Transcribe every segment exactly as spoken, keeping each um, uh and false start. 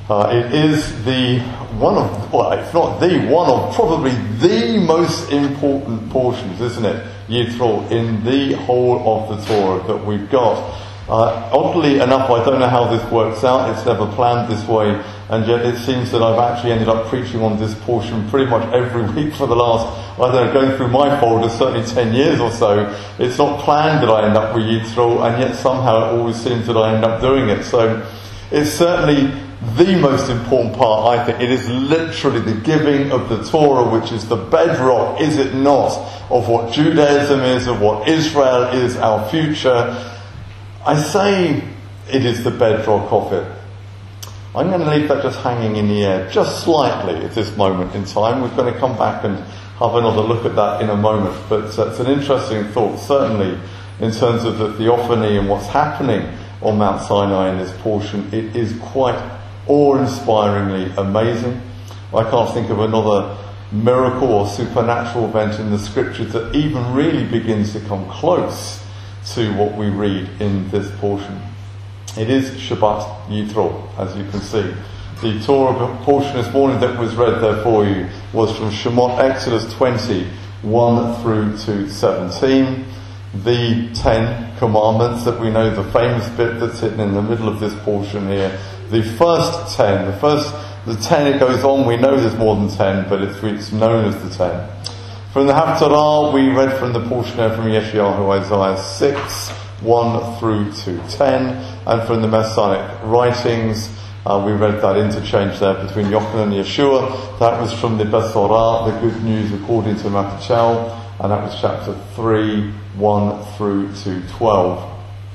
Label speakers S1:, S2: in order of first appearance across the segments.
S1: Uh, it is the one of, well, it's not the one of, probably the most important portions, isn't it, Yitro, in the whole of the Torah that we've got. Uh, oddly enough, I don't know how this works out, it's never planned this way, and yet it seems that I've actually ended up preaching on this portion pretty much every week for the last, I don't know, going through my folder, certainly ten years or so. It's not planned that I end up with Yitro, and yet somehow it always seems that I end up doing it. So it's certainly the most important part, I think. It is literally the giving of the Torah, which is the bedrock, is it not, of what Judaism is, of what Israel is, our future. I say it is the bedrock of it. I'm going to leave that just hanging in the air, just slightly at this moment in time. We're going to come back and have another look at that in a moment. But uh, it's an interesting thought, certainly, in terms of the theophany and what's happening on Mount Sinai in this portion. It is quite awe-inspiringly amazing. I can't think of another miracle or supernatural event in the scriptures that even really begins to come close to what we read in this portion. It is Shabbat Yitro, as you can see. The Torah portion this morning that was read there for you was from Shemot, Exodus twenty, one through to seventeen. The Ten Commandments that we know, the famous bit that's hidden in the middle of this portion here. The first ten, the first, the ten it goes on, we know there's more than ten, but it's, it's known as the ten. From the Haftarah, we read from the portion there from Yeshayahu, Isaiah six, one through to ten, and from the Messianic writings, uh, we read that interchange there between Yochanan and Yeshua. That was from the Besorah, the Good News according to Matthew, and that was chapter three, one through to twelve.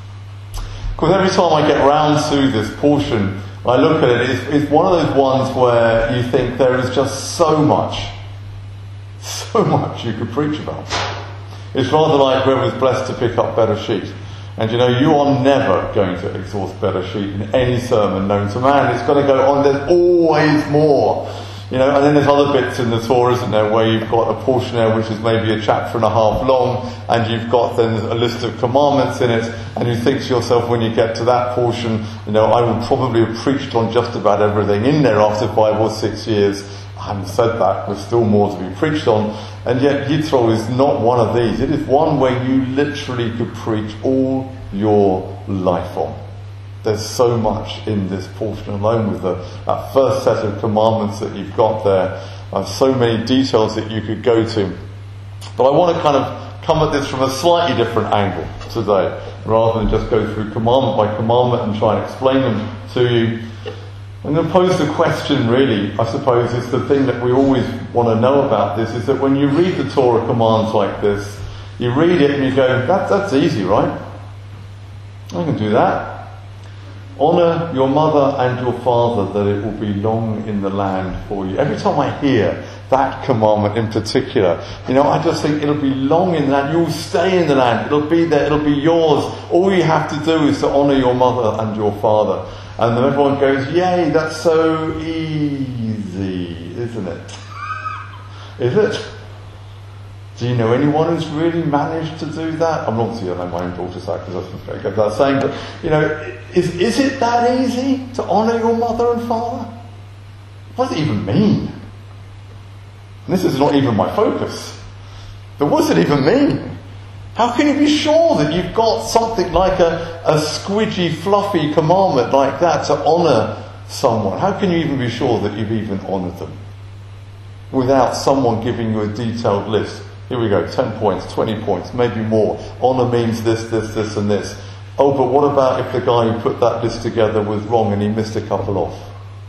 S1: Because every time I get round to this portion, I look at it, it's, it's one of those ones where you think there is just so much, so much you could preach about. It's rather like whoever's blessed to pick up Bereshit. And you know, you are never going to exhaust Bereshit in any sermon known to man. It's going to go on, there's always more. You know, and then there's other bits in the Torah, isn't there, where you've got a portion there which is maybe a chapter and a half long, and you've got then a list of commandments in it, and you think to yourself when you get to that portion, you know, I will probably have preached on just about everything in there after five or six years. I haven't said that, there's still more to be preached on. And yet Yitro is not one of these. It is one where you literally could preach all your life on. There's so much in this portion alone with the, that first set of commandments that you've got there. Uh, so many details that you could go to. But I want to kind of come at this from a slightly different angle today, rather than just go through commandment by commandment and try and explain them to you. I'm going to pose the question, really, I suppose, is the thing that we always want to know about this, is that when you read the Torah commands like this, you read it and you go, that, that's easy, right? I can do that. Honour your mother and your father, that it will be long in the land for you. Every time I hear that commandment in particular, you know, I just think it'll be long in the land. You'll stay in the land. It'll be there. It'll be yours. All you have to do is to honour your mother and your father. And then everyone goes, yay, that's so easy, isn't it? Is it? Do you know anyone who's really managed to do that? I'm not saying I know my own daughter's that, because that's very good without saying, but, you know, is, is it that easy to honour your mother and father? What does it even mean? And this is not even my focus. But what does it even mean? How can you be sure that you've got something like a, a squidgy, fluffy commandment like that to honour someone? How can you even be sure that you've even honoured them without someone giving you a detailed list? Here we go, ten points, twenty points, maybe more. Honour means this, this, this and this. Oh, but what about if the guy who put that list together was wrong and he missed a couple off?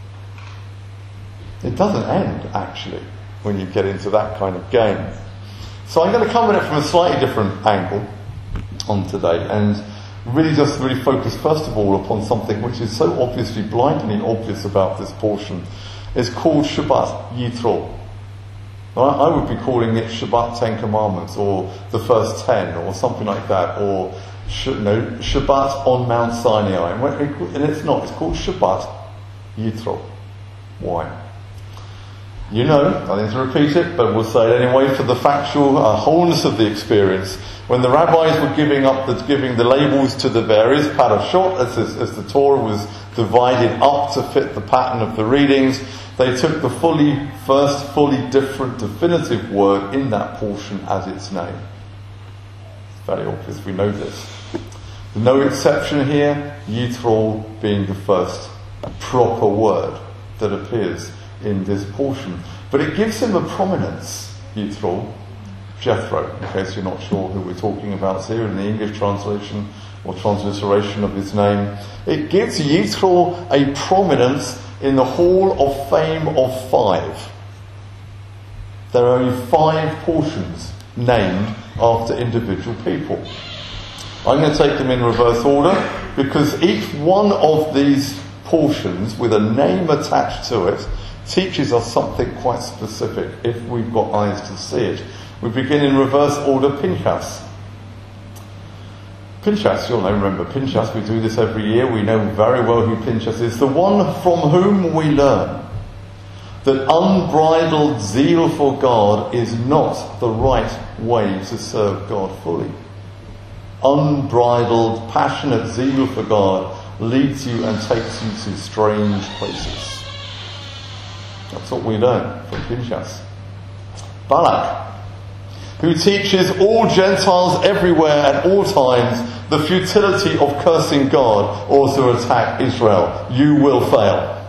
S1: It doesn't end, actually, when you get into that kind of game. So I'm going to come at it from a slightly different angle on today, and really just really focus first of all upon something which is so obviously blindingly obvious about this portion. It's called Shabbat Yitro. I would be calling it Shabbat Ten Commandments, or the first ten, or something like that, or no, Shabbat on Mount Sinai. And it's not, it's called Shabbat Yitro. Why? You know, I need to repeat it, but we'll say it anyway for the factual uh, wholeness of the experience. When the rabbis were giving up the, giving the labels to the various parashot, as, as the Torah was divided up to fit the pattern of the readings, they took the fully first fully different definitive word in that portion as its name. It's very obvious, we know this. No exception here, Yitro being the first proper word that appears in this portion. But it gives him a prominence, Yitro, Jethro, in case you're not sure who we're talking about here in the English translation or transliteration of his name. It gives Yitro a prominence in the Hall of Fame of five. There are only five portions named after individual people. I'm going to take them in reverse order because each one of these portions with a name attached to it teaches us something quite specific if we've got eyes to see it. We begin in reverse order. Pinchas. Pinchas, you'll know, remember Pinchas, we do this every year, we know very well who Pinchas is. The one from whom we learn that unbridled zeal for God is not the right way to serve God fully. Unbridled, passionate zeal for God leads you and takes you to strange places. That's what we learn from Pinchas. Balak, who teaches all Gentiles everywhere at all times the futility of cursing God or to attack Israel. You will fail.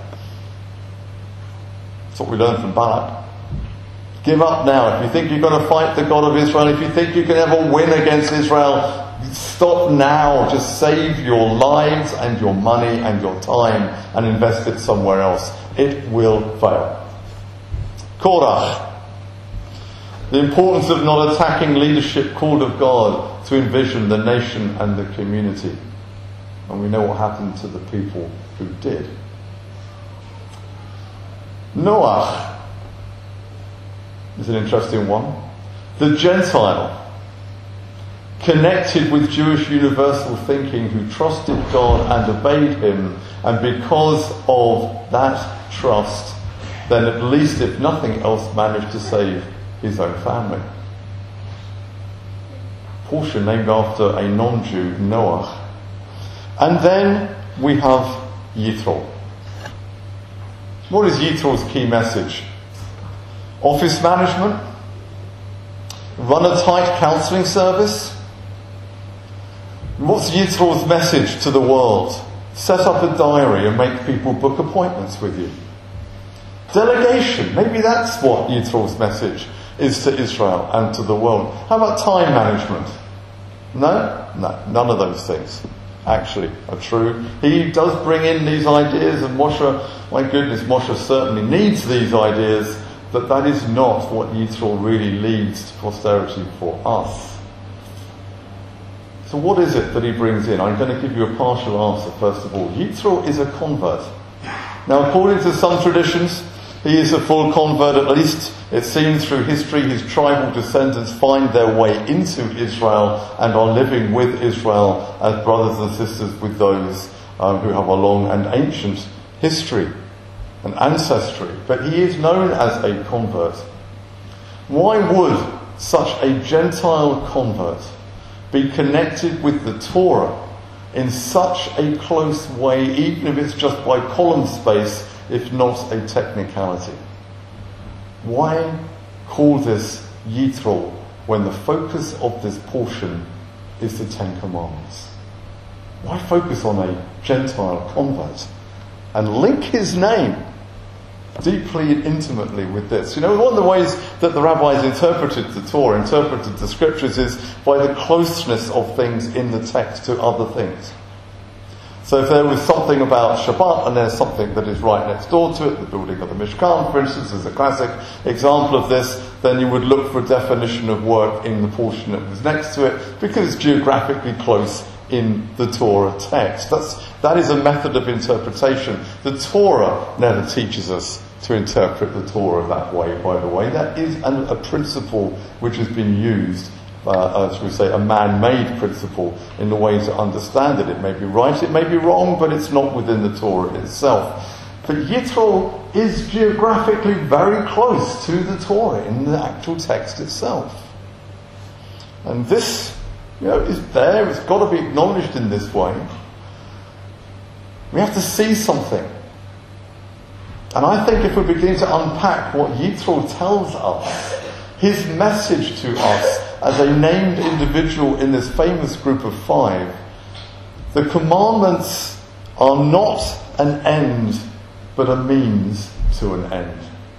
S1: That's what we learn from Balak. Give up now. If you think you're going to fight the God of Israel, if you think you can ever win against Israel, stop now. Just save your lives and your money and your time and invest it somewhere else. It will fail. Korach. The importance of not attacking leadership called of God to envision the nation and the community. And we know what happened to the people who did. Noach is an interesting one. The Gentile, connected with Jewish universal thinking, who trusted God and obeyed him, and because of that trust, then at least if nothing else managed to save his own family. Portion named after a non-Jew, Noach. And then we have Yitro. What is Yitro's key message? Office management? Run a tight counselling service? What's Yitro's message to the world? Set up a diary and make people book appointments with you. Delegation. Maybe that's what Yitro's message is to Israel and to the world. How about time management? No? No, none of those things actually are true. He does bring in these ideas, and Moshe, my goodness, Moshe certainly needs these ideas, but that is not what Yitro really leads to posterity for us. So what is it that he brings in? I'm going to give you a partial answer first of all. Yitro is a convert. Now, according to some traditions, he is a full convert. At least it seems through history his tribal descendants find their way into Israel and are living with Israel as brothers and sisters with those um, who have a long and ancient history and ancestry. But he is known as a convert. Why would such a Gentile convert be connected with the Torah in such a close way, even if it's just by column space, if not a technicality? Why call this Yitro when the focus of this portion is the Ten Commandments? Why focus on a Gentile convert and link his name deeply and intimately with this? You know, one of the ways that the rabbis interpreted the Torah, interpreted the scriptures, is by the closeness of things in the text to other things. So if there was something about Shabbat and there's something that is right next door to it, the building of the Mishkan, for instance, is a classic example of this, then you would look for a definition of work in the portion that was next to it, because it's geographically close in the Torah text. That's, that is a method of interpretation. The Torah never teaches us to interpret the Torah that way, by the way. That is an, a principle which has been used, uh, as we say, a man-made principle in the way to understand it. It may be right, it may be wrong, but it's not within the Torah itself. But Yitro is geographically very close to the Torah in the actual text itself. And this You know, it's there, it's got to be acknowledged in this way. We have to see something. And I think if we begin to unpack what Yitro tells us, his message to us as a named individual in this famous group of five, the commandments are not an end, but a means to an end.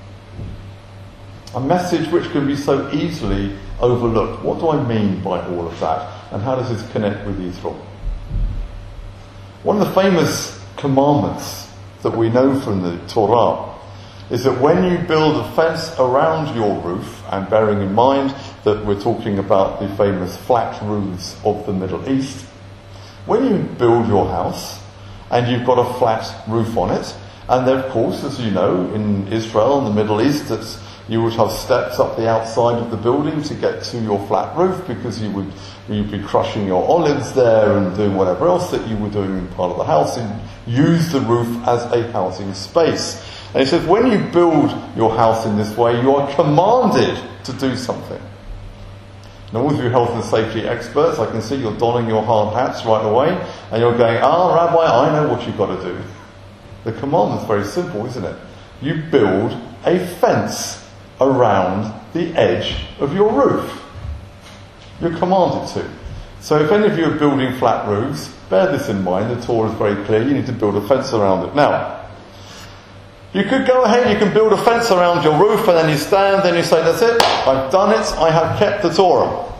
S1: A message which can be so easily overlooked. What do I mean by all of that? And how does this connect with Yitro? One of the famous commandments that we know from the Torah is that when you build a fence around your roof, and bearing in mind that we're talking about the famous flat roofs of the Middle East, when you build your house and you've got a flat roof on it, and then of course, as you know, in Israel and the Middle East, it's, you would have steps up the outside of the building to get to your flat roof, because you would you'd be crushing your olives there and doing whatever else that you were doing in part of the house, and use the roof as a housing space. And he says, when you build your house in this way, you are commanded to do something. Now, all of you health and safety experts, I can see you're donning your hard hats right away, and you're going, ah, Rabbi, I know what you've got to do. The commandment's very simple, isn't it? You build a fence around the edge of your roof. You're commanded to. So if any of you are building flat roofs, bear this in mind. The Torah is very clear. You need to build a fence around it. Now, you could go ahead, you can build a fence around your roof, and then you stand, then you say, that's it, I've done it, I have kept the Torah.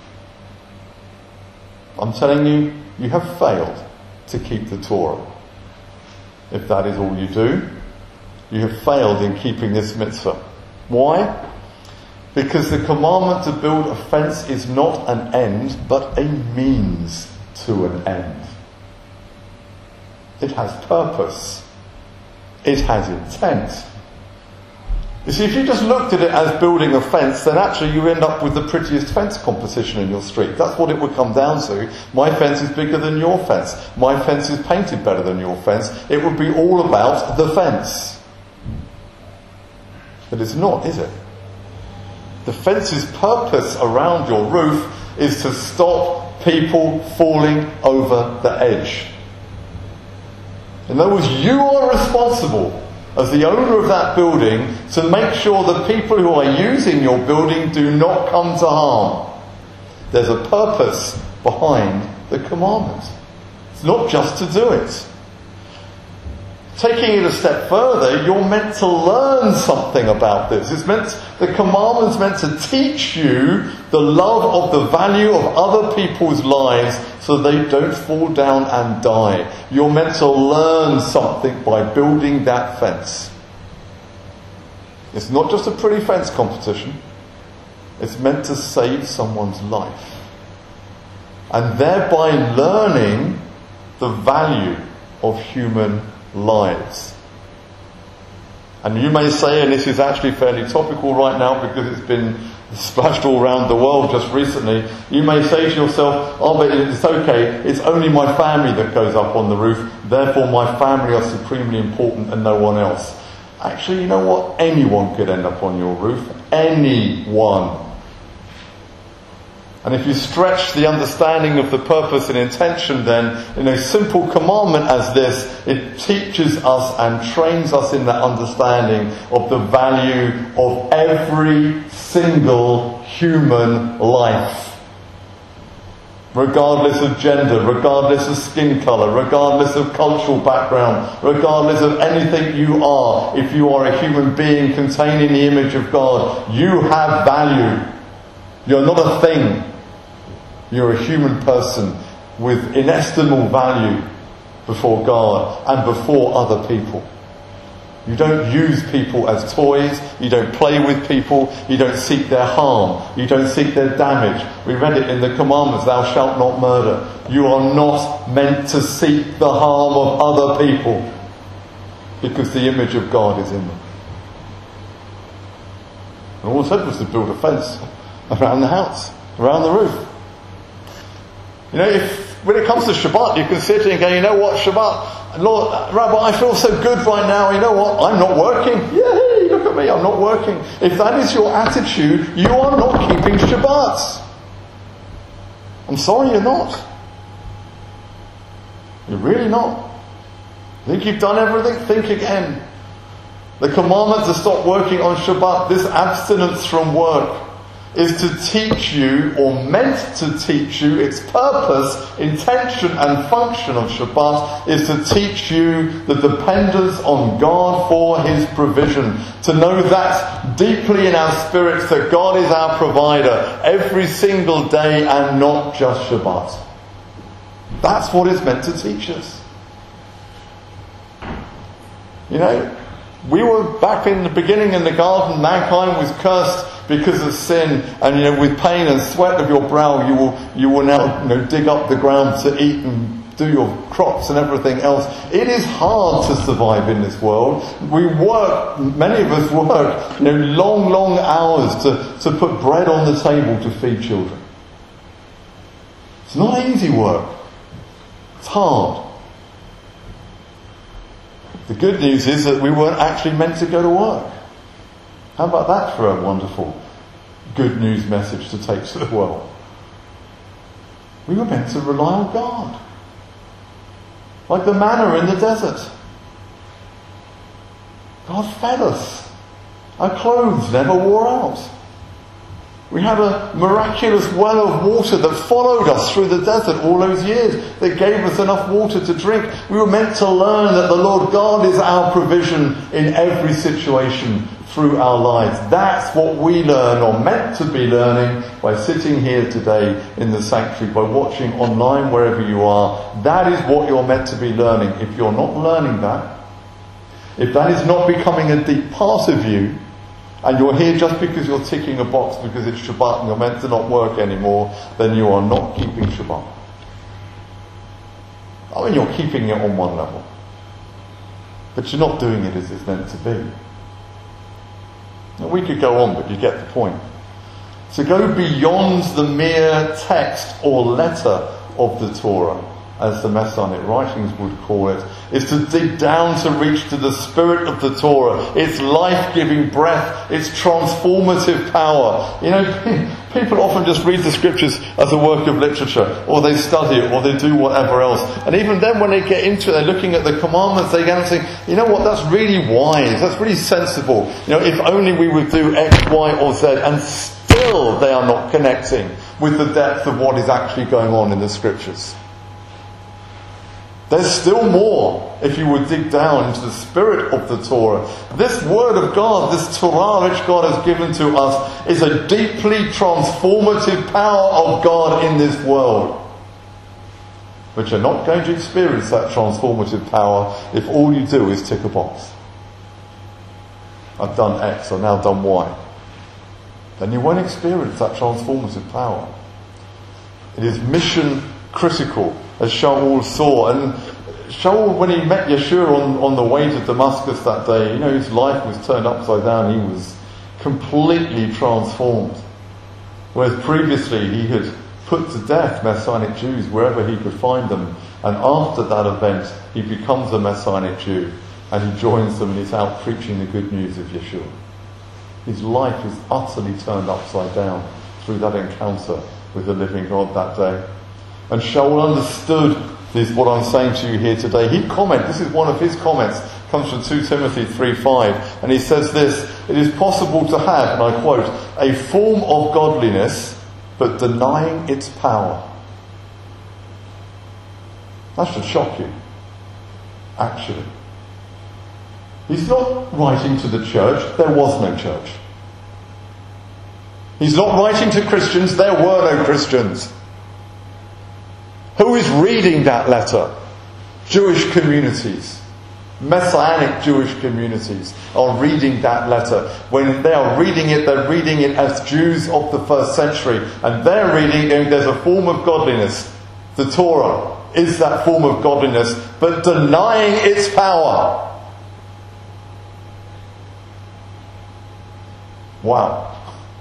S1: I'm telling you, you have failed to keep the Torah. If that is all you do, you have failed in keeping this mitzvah. Why? Because the commandment to build a fence is not an end, but a means to an end. It has purpose. It has intent. You see, if you just looked at it as building a fence, then actually you end up with the prettiest fence competition in your street. That's what it would come down to. My fence is bigger than your fence. My fence is painted better than your fence. It would be all about the fence. But it's not, is it? The fence's purpose around your roof is to stop people falling over the edge. In other words, you are responsible as the owner of that building to make sure the people who are using your building do not come to harm. There's a purpose behind the commandment. It's not just to do it. Taking it a step further, you're meant to learn something about this. It's meant, the commandment's meant to teach you the love of the value of other people's lives so they don't fall down and die. You're meant to learn something by building that fence. It's not just a pretty fence competition. It's meant to save someone's life. And thereby learning the value of human lives. And you may say, and this is actually fairly topical right now because it's been splashed all around the world just recently, you may say to yourself, oh, but it's okay, it's only my family that goes up on the roof, therefore my family are supremely important and no one else. Actually, you know what? Anyone could end up on your roof. Anyone. And if you stretch the understanding of the purpose and intention then in a simple commandment as this, it teaches us and trains us in that understanding of the value of every single human life. Regardless of gender, regardless of skin colour, regardless of cultural background, regardless of anything you are, if you are a human being containing the image of God, you have value. You're not a thing. You're a human person with inestimable value before God and before other people. You don't use people as toys. You don't play with people. You don't seek their harm. You don't seek their damage. We read it in the commandments, thou shalt not murder. You are not meant to seek the harm of other people because the image of God is in them. And all it said was to build a fence around the house, around the roof. You know, if when it comes to Shabbat, you can sit and go, you know what, Shabbat, Lord, Rabbi, I feel so good right now. You know what, I'm not working. Yay, look at me, I'm not working. If that is your attitude, you are not keeping Shabbat. I'm sorry you're not. You're really not. Think you've done everything? Think again. The commandment to stop working on Shabbat, this abstinence from work, is to teach you, or meant to teach you, its purpose, intention and function of Shabbat is to teach you the dependence on God for His provision. To know that deeply in our spirits that God is our provider every single day and not just Shabbat. That's what it's meant to teach us. You know, we were back in the beginning in the garden, mankind was cursed because of sin, and you know, with pain and sweat of your brow, you will you will now you know dig up the ground to eat and do your crops and everything else. It is hard to survive in this world. We work, many of us work, you know, long, long hours to, to put bread on the table to feed children. It's not easy work. It's hard. The good news is that we weren't actually meant to go to work. How about that for a wonderful good news message to take to the world? We were meant to rely on God. Like the manna in the desert. God fed us. Our clothes never wore out. We had a miraculous well of water that followed us through the desert all those years, that gave us enough water to drink. We were meant to learn that the Lord God is our provision in every situation through our lives. That's what we learn, or meant to be learning, by sitting here today in the sanctuary, by watching online wherever you are. That is what you're meant to be learning. If you're not learning that, if that is not becoming a deep part of you, and you're here just because you're ticking a box because it's Shabbat and you're meant to not work anymore, then you are not keeping Shabbat. I mean, you're keeping it on one level, but you're not doing it as it's meant to be. Now, we could go on, but you get the point. To go beyond the mere text or letter of the Torah, as the Messianic writings would call it, is to dig down to reach to the spirit of the Torah, its life-giving breath, its transformative power. You know, people often just read the scriptures as a work of literature, or they study it, or they do whatever else. And even then, when they get into it, they're looking at the commandments, they go and think, you know what, that's really wise, that's really sensible. You know, if only we would do X, Y, or Z, and still they are not connecting with the depth of what is actually going on in the scriptures. There's still more if you would dig down into the spirit of the Torah. This word of God, this Torah which God has given to us, is a deeply transformative power of God in this world. But you're not going to experience that transformative power if all you do is tick a box. I've done X, I've now done Y. Then you won't experience that transformative power. It is mission critical, as Shaul saw. And Shaul, when he met Yeshua on, on the way to Damascus that day, you know, his life was turned upside down. He was completely transformed. Whereas previously he had put to death Messianic Jews wherever he could find them. And after that event, he becomes a Messianic Jew and he joins them and he's out preaching the good news of Yeshua. His life is utterly turned upside down through that encounter with the living God that day. And Shaul understood this, what I'm saying to you here today. He commented, this is one of his comments, comes from Second Timothy three five, and he says this: it is possible to have, and I quote, a form of godliness, but denying its power. That should shock you, actually. He's not writing to the church. There was no church. He's not writing to Christians. There were no Christians. Who is reading that letter? Jewish communities. Messianic Jewish communities are reading that letter. When they are reading it, they're reading it as Jews of the first century. And they're reading it, there's a form of godliness. The Torah is that form of godliness, but denying its power. Wow.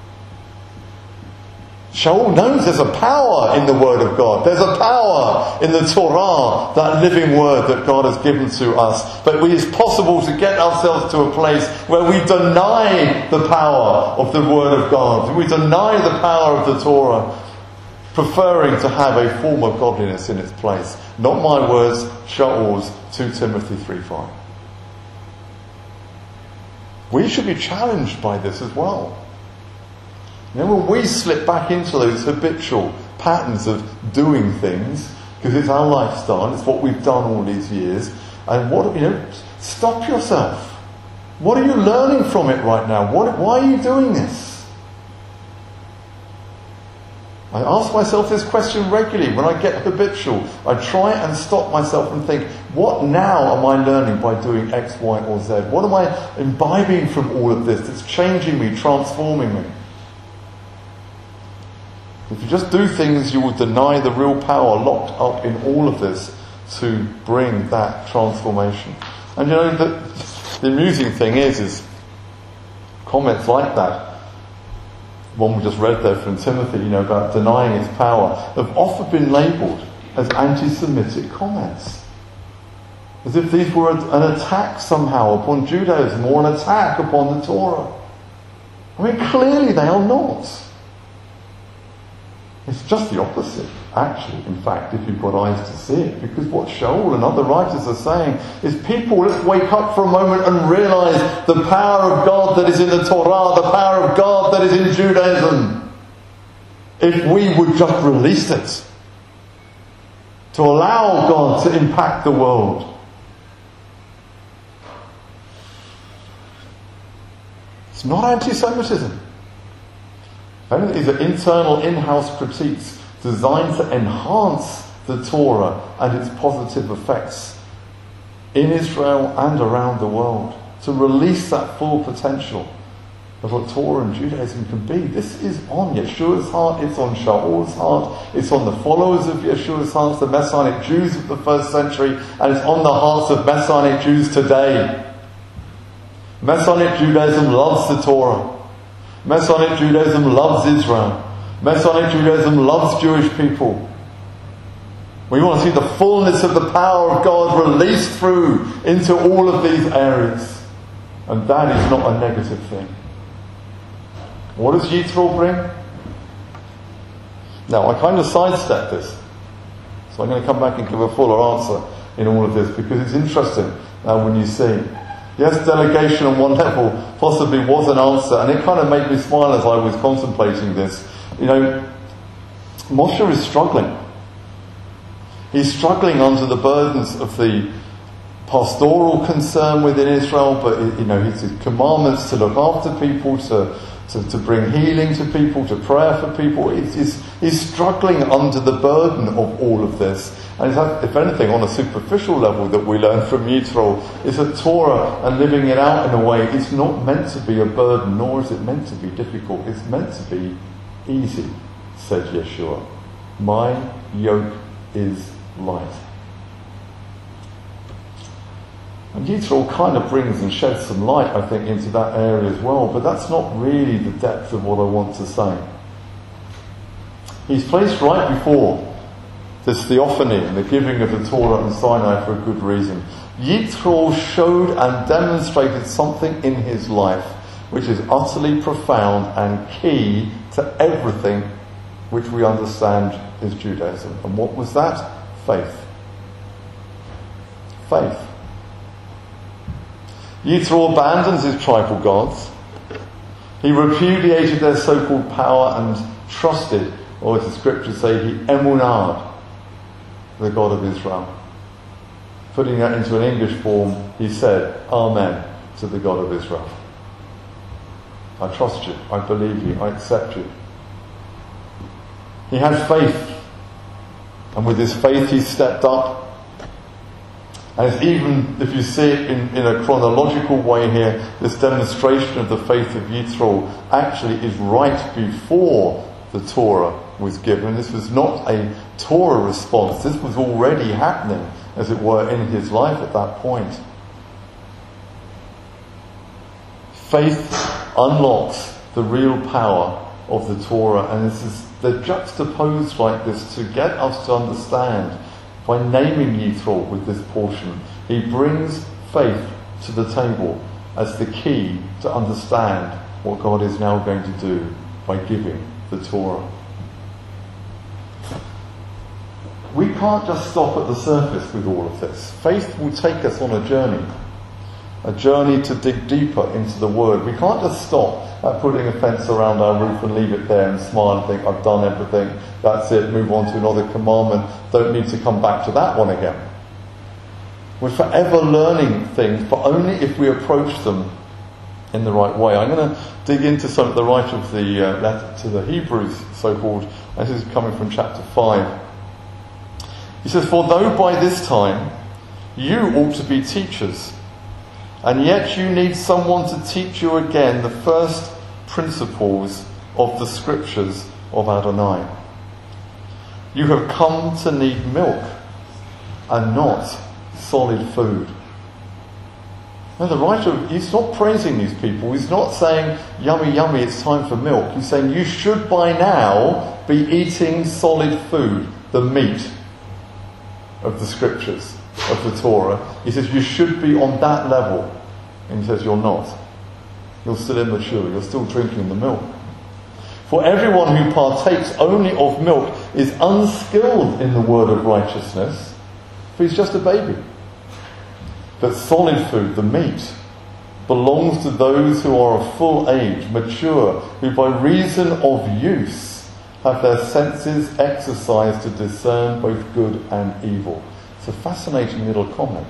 S1: Shaul knows there's a power in the Word of God. There's a power in the Torah, that living Word that God has given to us. But it is possible to get ourselves to a place where we deny the power of the Word of God. We deny the power of the Torah. preferring to have a form of godliness in its place. Not my words, Shaul's, Second Timothy three five. We should be challenged by this as well. You know, when we slip back into those habitual patterns of doing things, because it's our lifestyle, it's what we've done all these years, and what, you know, stop yourself. What are you learning from it right now? What, why are you doing this? I ask myself this question regularly. When I get habitual, I try and stop myself and think, what now am I learning by doing X, Y, or Z? What am I imbibing from all of this that's changing me, transforming me? If you just do things, you will deny the real power locked up in all of this to bring that transformation. And you know, the, the amusing thing is, is comments like that, one we just read there from Timothy, you know, about denying its power, have often been labelled as anti-Semitic comments. As if these were an attack somehow upon Judaism or an attack upon the Torah. I mean, clearly they are not. It's just the opposite, actually, in fact, if you've got eyes to see it. Because what Shaul and other writers are saying is, people, let's wake up for a moment and realise the power of God that is in the Torah, the power of God that is in Judaism. If we would just release it, to allow God to impact the world. It's not anti-Semitism. These are internal, in-house critiques designed to enhance the Torah and its positive effects in Israel and around the world, to release that full potential of what Torah and Judaism can be. This is on Yeshua's heart, it's on Shaul's heart, it's on the followers of Yeshua's hearts, the Messianic Jews of the first century, and it's on the hearts of Messianic Jews today. Messianic Judaism loves the Torah. Messianic Judaism loves Israel. Messianic Judaism loves Jewish people. We want to see the fullness of the power of God released through into all of these areas. And that is not a negative thing. What does Yitro bring? Now, I kind of sidestepped this. So I'm going to come back and give a fuller answer in all of this, because it's interesting now when you see. Yes, delegation on one level possibly was an answer, and it kind of made me smile as I was contemplating this. You know, Moshe is struggling. He's struggling under the burdens of the pastoral concern within Israel, but, you know, his commandments to look after people, to, to, to bring healing to people, to prayer for people. He's, he's, he's struggling under the burden of all of this. And if anything, on a superficial level that we learn from Yitro, is that Torah and living it out in a way, it's not meant to be a burden, nor is it meant to be difficult. It's meant to be easy, said Yeshua. My yoke is light. And Yitro kind of brings and sheds some light, I think, into that area as well, but that's not really the depth of what I want to say. He's placed right before this theophany and the giving of the Torah and Sinai for a good reason. Yitro showed and demonstrated something in his life which is utterly profound and key to everything which we understand is Judaism. And what was that? Faith. Faith. Yitro abandons his tribal gods. He repudiated their so-called power and trusted, or as the scriptures say, he emunad, the God of Israel. Putting that into an English form, he said, Amen to the God of Israel. I trust you, I believe you, I accept you. He had faith, and with his faith he stepped up. And it's even, if you see it in, in a chronological way here, this demonstration of the faith of Yitro actually is right before the Torah was given. This was not a Torah response. This was already happening, as it were, in his life at that point. Faith unlocks the real power of the Torah, and this is, they're juxtaposed like this to get us to understand. By naming Yitro with this portion, he brings faith to the table as the key to understand what God is now going to do by giving the Torah. we can't just stop at the surface with all of this. Faith will take us on a journey. A journey to dig deeper into the Word. We can't just stop at putting a fence around our roof and leave it there and smile and think, I've done everything, that's it, move on to another commandment, don't need to come back to that one again. We're forever learning things, but only if we approach them in the right way. I'm going to dig into some of the writer of the uh, letter to the Hebrews, so-called. This is coming from chapter five. He says, for though by this time you ought to be teachers, and yet you need someone to teach you again the first principles of the scriptures of Adonai. You have come to need milk and not solid food. Now the writer, he's not praising these people. He's not saying, yummy, yummy, it's time for milk. He's saying you should by now be eating solid food, the meat of the scriptures, of the Torah. He says you should be on that level. And he says you're not. You're still immature. You're still drinking the milk. For everyone who partakes only of milk is unskilled in the word of righteousness, for he's just a baby. But solid food, the meat, belongs to those who are of full age, mature, who by reason of use have their senses exercised to discern both good and evil. It's a fascinating little comment.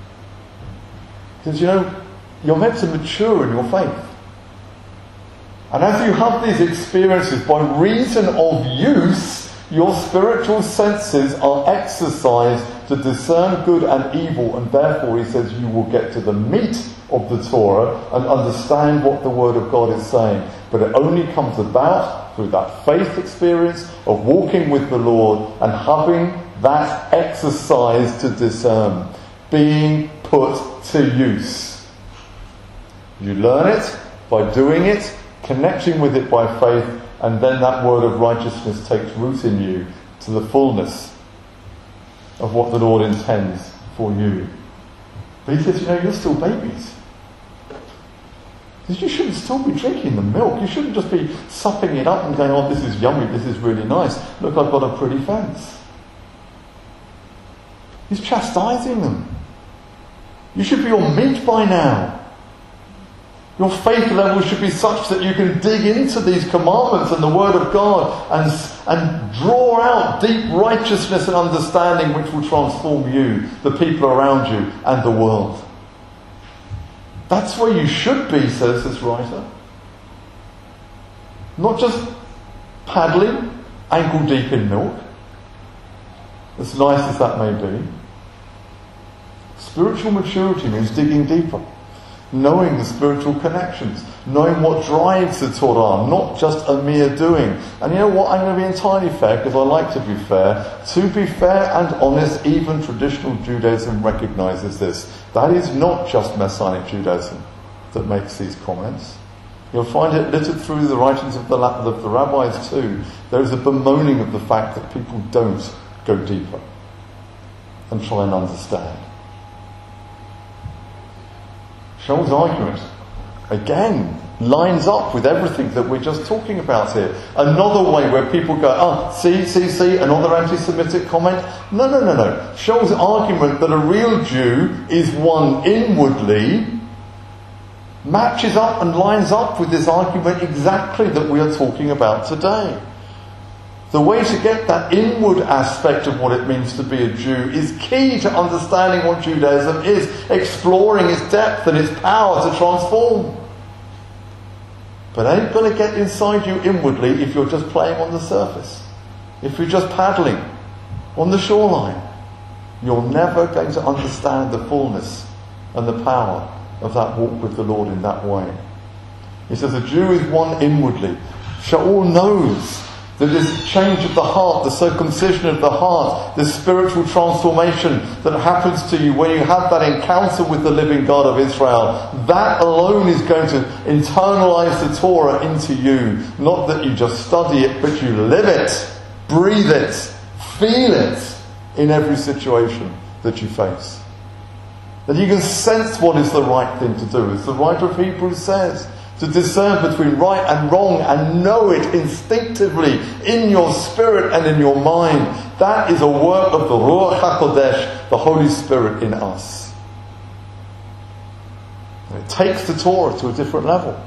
S1: Because, you know, you're meant to mature in your faith. And as you have these experiences, by reason of use, your spiritual senses are exercised to discern good and evil, and therefore, he says, you will get to the meat of the Torah and understand what the Word of God is saying. But it only comes about through that faith experience of walking with the Lord and having that exercise to discern, being put to use. You learn it by doing it, connecting with it by faith, and then that word of righteousness takes root in you to the fullness of what the Lord intends for you. But he says, you know, you're still babies. He says, you shouldn't still be drinking the milk. You shouldn't just be supping it up and going, oh, this is yummy, this is really nice. Look, I've got a pretty fence. He's chastising them. You should be on meat by now. Your faith level should be such that you can dig into these commandments and the Word of God and, and draw out deep righteousness and understanding which will transform you, the people around you, and the world. That's where you should be, says this writer. Not just paddling ankle deep in milk, as nice as that may be. Spiritual maturity means digging deeper. Knowing the spiritual connections, knowing what drives the Torah, not just a mere doing. And you know what, I'm going to be entirely fair, because I like to be fair. To be fair and honest, even traditional Judaism recognises this. That is not just Messianic Judaism that makes these comments. You'll find it littered through the writings of the, of the rabbis too. There is a bemoaning of the fact that people don't go deeper and try and understand. Shaul's argument, again, lines up with everything that we're just talking about here. Another way where people go, oh, see, see, see, another anti-Semitic comment. No, no, no, no. Shaul's argument that a real Jew is one inwardly matches up and lines up with this argument exactly that we are talking about today. The way to get that inward aspect of what it means to be a Jew is key to understanding what Judaism is, exploring its depth and its power to transform. But it ain't going to get inside you inwardly if you're just playing on the surface. If you're just paddling on the shoreline. You're never going to understand the fullness and the power of that walk with the Lord in that way. He says a Jew is one inwardly. Shaul knows that this change of the heart, the circumcision of the heart, this spiritual transformation that happens to you when you have that encounter with the living God of Israel, that alone is going to internalize the Torah into you. Not that you just study it, but you live it, breathe it, feel it in every situation that you face. That you can sense what is the right thing to do. As the writer of Hebrews says, to discern between right and wrong and know it instinctively in your spirit and in your mind. That is a work of the Ruach HaKodesh, the Holy Spirit in us. And it takes the Torah to a different level.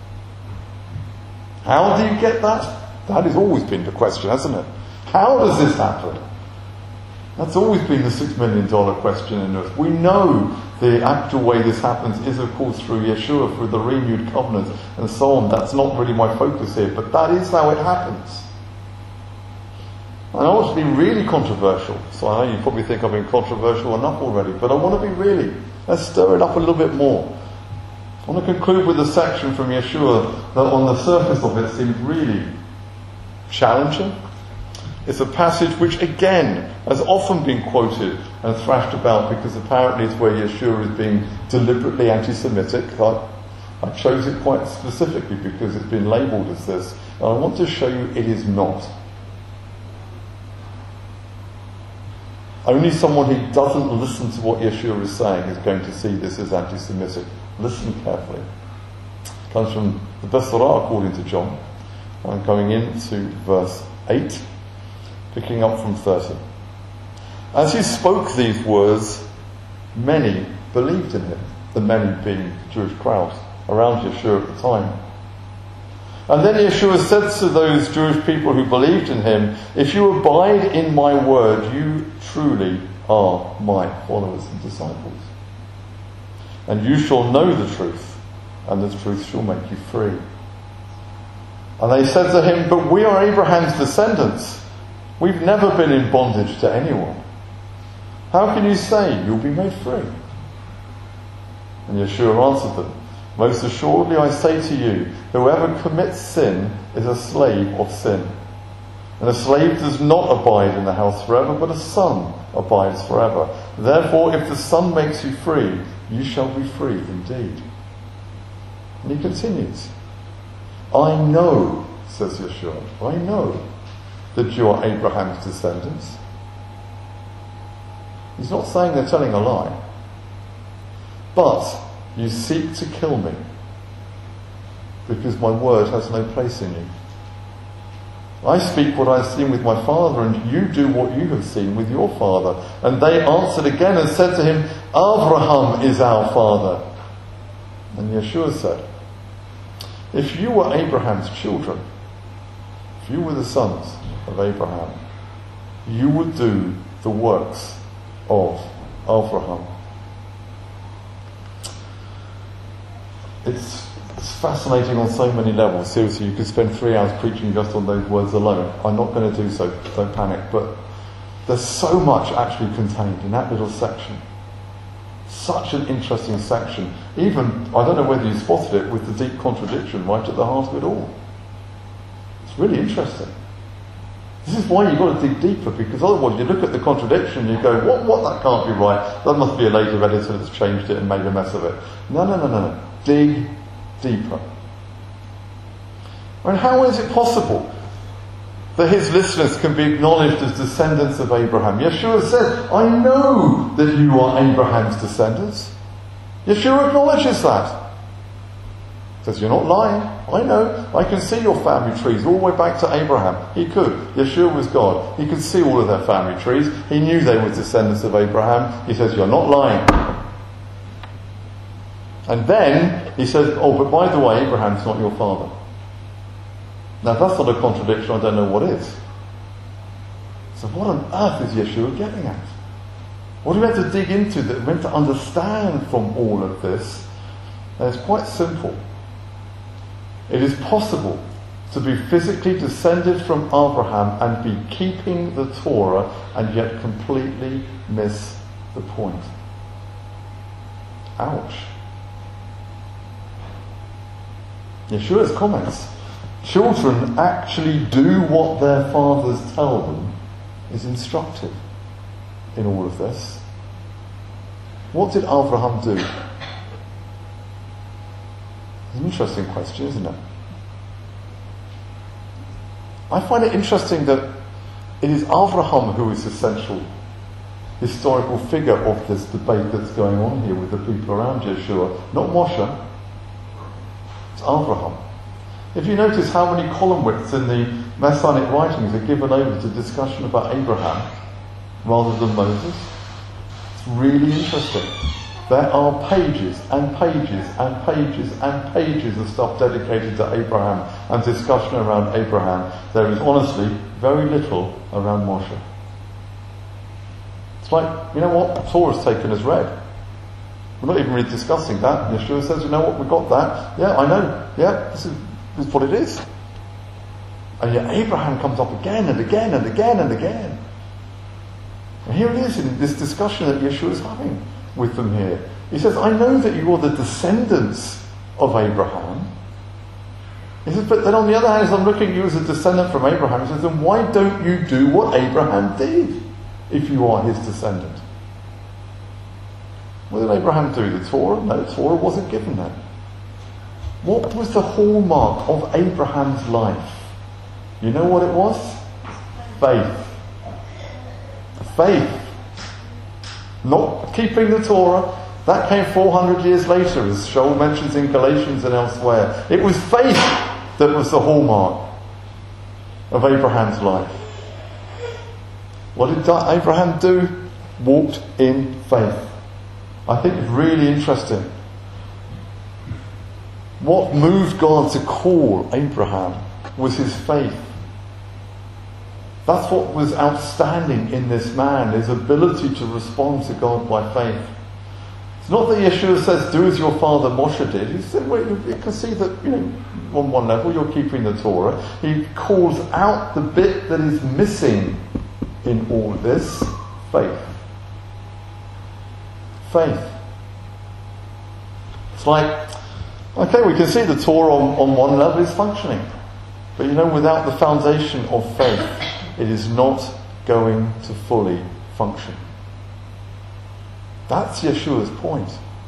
S1: How do you get that? That has always been the question, hasn't it? How does this happen? That's always been the six million dollar question in us. We know the actual way this happens is, of course, through Yeshua, through the renewed covenant, and so on. That's not really my focus here, but that is how it happens. And I want to be really controversial. So I know you probably think I've been controversial enough already, but I want to be really, let's stir it up a little bit more. I want to conclude with a section from Yeshua that on the surface of it seems really challenging. It's a passage which, again, has often been quoted and thrashed about because apparently it's where Yeshua is being deliberately anti-Semitic. I, I chose it quite specifically because it's been labelled as this. And I want to show you it is not. Only someone who doesn't listen to what Yeshua is saying is going to see this as anti-Semitic. Listen carefully. It comes from the Besorah according to John. I'm going into verse eight. Picking up from thirty. As he spoke these words, many believed in him. The many being the Jewish crowd around Yeshua at the time. And then Yeshua said to those Jewish people who believed in him, if you abide in my word, you truly are my followers and disciples. And you shall know the truth, and the truth shall make you free. And they said to him, but we are Abraham's descendants. We've never been in bondage to anyone. How can you say you'll be made free? And Yeshua answered them, most assuredly I say to you, whoever commits sin is a slave of sin. And a slave does not abide in the house forever, but a son abides forever. Therefore, if the Son makes you free, you shall be free indeed. And he continues, I know, says Yeshua, I know that you are Abraham's descendants. He's not saying they're telling a lie. But you seek to kill me because my word has no place in you. I speak what I have seen with my father, and you do what you have seen with your father. And they answered again and said to him, Abraham is our father. And Yeshua said, if you were Abraham's children, if you were the sons of Abraham, you would do the works of Abraham. It's, it's fascinating on so many levels. Seriously, you could spend three hours preaching just on those words alone. I'm not going to do so, don't panic. But there's so much actually contained in that little section. Such an interesting section. Even, I don't know whether you spotted it, with the deep contradiction right at the heart of it all. It's really interesting. This is why you've got to dig deeper, because otherwise you look at the contradiction and you go, what, what, that can't be right. That must be a later editor that's changed it and made a mess of it. No, no, no, no, no. Dig deeper. And how is it possible that his listeners can be acknowledged as descendants of Abraham? Yeshua says, I know that you are Abraham's descendants. Yeshua acknowledges that. Says, you're not lying. I know. I can see your family trees all the way back to Abraham. He could. Yeshua was God. He could see all of their family trees. He knew they were descendants of Abraham. He says, you're not lying. And then he says, oh, but by the way, Abraham's not your father. Now, if that's not a contradiction, I don't know what is. So what on earth is Yeshua getting at? What do we have to dig into that we're meant to understand from all of this? And it's quite simple. It is possible to be physically descended from Abraham and be keeping the Torah and yet completely miss the point. Ouch. Yeshua's comments. Children actually do what their fathers tell them is instructive in all of this. What did Abraham do? It's an interesting question, isn't it? I find it interesting that it is Abraham who is the central historical figure of this debate that's going on here with the people around Yeshua, not Moshe. It's Abraham. If you notice how many column widths in the Messianic writings are given over to discussion about Abraham rather than Moses, it's really interesting. There are pages and pages and pages and pages of stuff dedicated to Abraham and discussion around Abraham. There is honestly very little around Moshe. It's like, you know what, Torah's taken as read. We're not even really discussing that. Yeshua says, you know what, we got that. Yeah, I know. Yeah, this is, this is what it is. And yet Abraham comes up again and again and again and again. And here it is in this discussion that Yeshua is having with them here. He says, I know that you are the descendants of Abraham. He says, but then on the other hand, as I'm looking at you as a descendant from Abraham, he says, then why don't you do what Abraham did if you are his descendant? What did Abraham do? The Torah? No, the Torah wasn't given then. What was the hallmark of Abraham's life? You know what it was? Faith. Faith. Not keeping the Torah. That came four hundred years later, as Shaul mentions in Galatians and elsewhere. It was faith that was the hallmark of Abraham's life. What did Abraham do? Walked in faith. I think it's really interesting. What moved God to call Abraham was his faith. That's what was outstanding in this man, his ability to respond to God by faith. It's not that Yeshua says, do as your father Moshe did. He said, well, you can see that, you know, on one level you're keeping the Torah. He calls out the bit that is missing in all this, faith. Faith. It's like, okay, we can see the Torah on, on one level is functioning. But you know, without the foundation of faith, it is not going to fully function. That's Yeshua's point.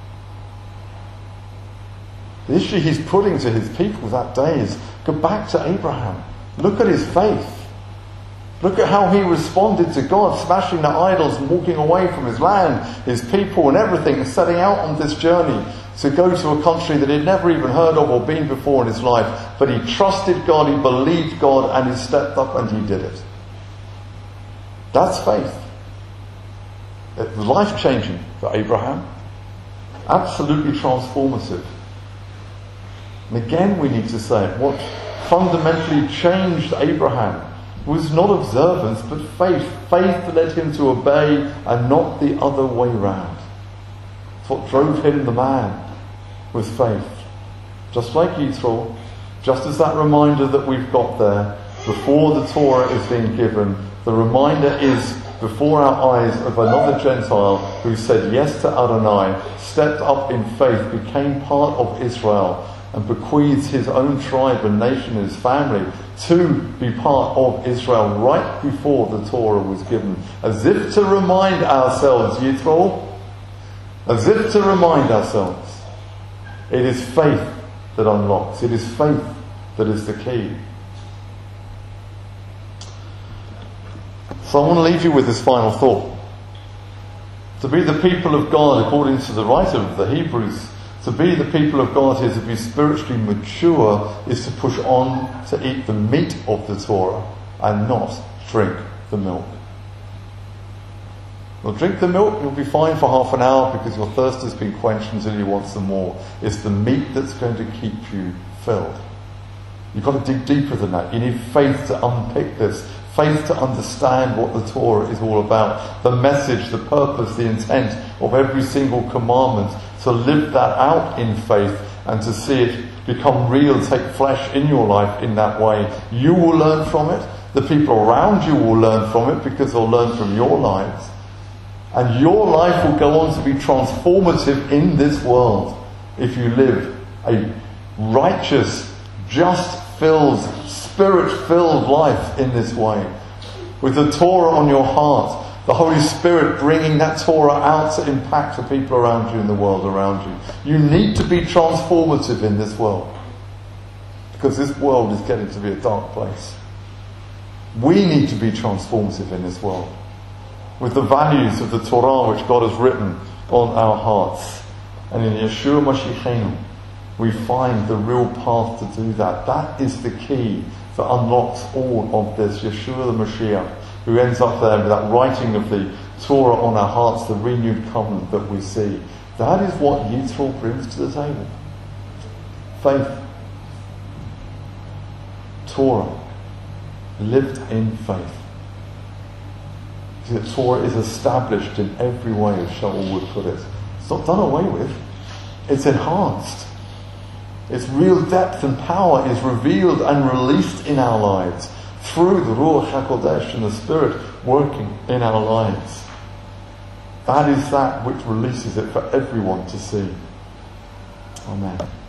S1: The issue he's putting to his people that day is, go back to Abraham. Look at his faith. Look at how he responded to God, smashing the idols and walking away from his land, his people and everything, and setting out on this journey to go to a country that he'd never even heard of or been before in his life. But he trusted God, he believed God, and he stepped up and he did it. That's faith. It was life-changing for Abraham. Absolutely transformative. And again we need to say, what fundamentally changed Abraham was not observance but faith. Faith led him to obey and not the other way round. It's what drove him, the man, with faith. Just like Yitro, just as that reminder that we've got there, before the Torah is being given, the reminder is before our eyes of another Gentile who said yes to Adonai, stepped up in faith, became part of Israel, and bequeaths his own tribe and nation and his family to be part of Israel right before the Torah was given. As if to remind ourselves, Yitro, as if to remind ourselves, it is faith that unlocks. It is faith that is the key. So I want to leave you with this final thought. To be the people of God, according to the writer of the Hebrews, to be the people of God is to be spiritually mature, is to push on to eat the meat of the Torah and not drink the milk. You'll drink the milk, you'll be fine for half an hour because your thirst has been quenched until you want some more. It's the meat that's going to keep you filled. You've got to dig deeper than that. You need faith to unpick this. Faith to understand what the Torah is all about. The message, the purpose, the intent of every single commandment. To live that out in faith and to see it become real, take flesh in your life in that way. You will learn from it. The people around you will learn from it because they'll learn from your lives. And your life will go on to be transformative in this world if you live a righteous, just-filled, Spirit-filled life in this way. With the Torah on your heart, the Holy Spirit bringing that Torah out to impact the people around you and the world around you. You need to be transformative in this world. Because this world is getting to be a dark place. We need to be transformative in this world. With the values of the Torah which God has written on our hearts. And in Yeshua Mashiachenu, we find the real path to do that. That is the key that unlocks all of this. Yeshua the Mashiach, who ends up there with that writing of the Torah on our hearts, the renewed covenant that we see. That is what Yitro brings to the table. Faith. Torah. Lived in faith. See, the Torah is established in every way, as Shaul would put it. It's not done away with. It's enhanced. Its real depth and power is revealed and released in our lives through the Ruach HaKodesh and the Spirit working in our lives. That is that which releases it for everyone to see. Amen.